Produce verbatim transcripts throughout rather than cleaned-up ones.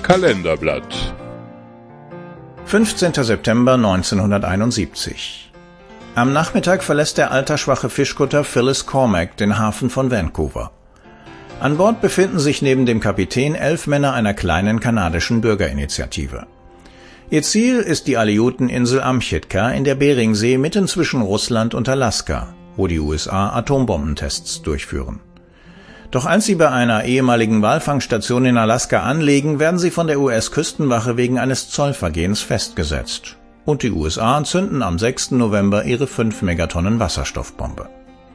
Kalenderblatt. fünfzehnter September neunzehnhunderteinundsiebzig. Am Nachmittag verlässt der altersschwache Fischkutter Phyllis Cormack den Hafen von Vancouver. An Bord befinden sich neben dem Kapitän elf Männer einer kleinen kanadischen Bürgerinitiative. Ihr Ziel ist die Aleuteninsel Amchitka in der Beringsee mitten zwischen Russland und Alaska, wo die U S A Atombombentests durchführen. Doch als sie bei einer ehemaligen Walfangstation in Alaska anlegen, werden sie von der U S-Küstenwache wegen eines Zollvergehens festgesetzt. Und die U S A zünden am sechsten November ihre fünf Megatonnen Wasserstoffbombe.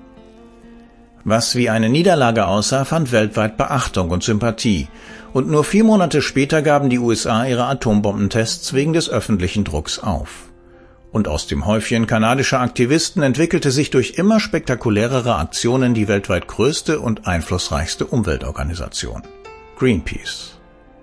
Was wie eine Niederlage aussah, fand weltweit Beachtung und Sympathie. Und nur vier Monate später gaben die U S A ihre Atombombentests wegen des öffentlichen Drucks auf. Und aus dem Häufchen kanadischer Aktivisten entwickelte sich durch immer spektakulärere Aktionen die weltweit größte und einflussreichste Umweltorganisation: Greenpeace.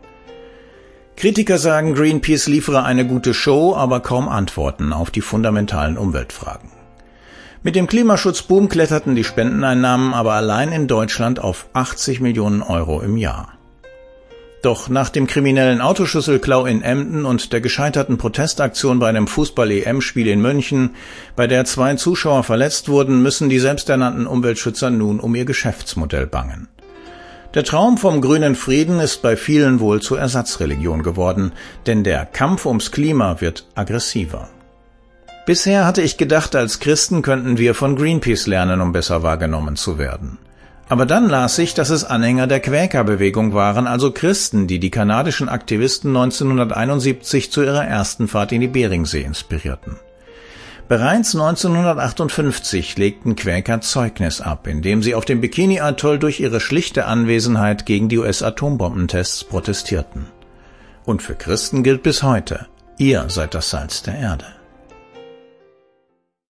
Kritiker sagen, Greenpeace liefere eine gute Show, aber kaum Antworten auf die fundamentalen Umweltfragen. Mit dem Klimaschutzboom kletterten die Spendeneinnahmen aber allein in Deutschland auf achtzig Millionen Euro im Jahr. Doch nach dem kriminellen Autoschlüsselklau in Emden und der gescheiterten Protestaktion bei einem Fußball-E M-Spiel in München, bei der zwei Zuschauer verletzt wurden, müssen die selbsternannten Umweltschützer nun um ihr Geschäftsmodell bangen. Der Traum vom grünen Frieden ist bei vielen wohl zur Ersatzreligion geworden, denn der Kampf ums Klima wird aggressiver. Bisher hatte ich gedacht, als Christen könnten wir von Greenpeace lernen, um besser wahrgenommen zu werden. Aber dann las ich, dass es Anhänger der Quäkerbewegung waren, also Christen, die die kanadischen Aktivisten neunzehnhunderteinundsiebzig zu ihrer ersten Fahrt in die Beringsee inspirierten. Bereits neunzehnhundertachtundfünfzig legten Quäker Zeugnis ab, indem sie auf dem Bikini-Atoll durch ihre schlichte Anwesenheit gegen die U S-Atombombentests protestierten. Und für Christen gilt bis heute: Ihr seid das Salz der Erde.